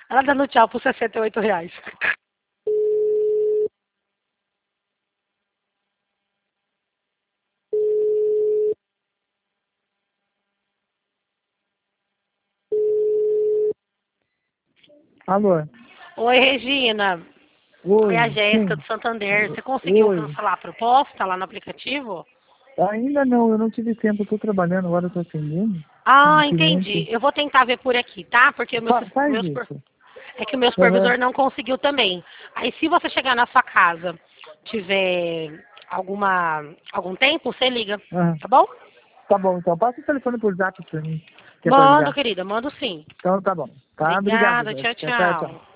Ela dando tchau por R$ 68. Alô? Oi, Regina. Oi, Oi, a Jéssica sim. do Santander. Você conseguiu Oi. cancelar a proposta lá no aplicativo? Ainda não, eu não tive tempo, eu tô trabalhando, agora eu tô atendendo um Ah, entendi. cliente. Eu vou tentar ver por aqui, tá? Porque Faz isso. é que o meu Aham. supervisor não conseguiu também. Aí, se você chegar na sua casa, tiver algum tempo, você liga, Aham. tá bom? Tá bom, então passa o telefone por zap pra mim, que é pra Mando, ligar. querida, mando sim. Então tá bom. Tá, obrigado, Obrigada, tchau, Jéssica. Tchau, tchau. tchau.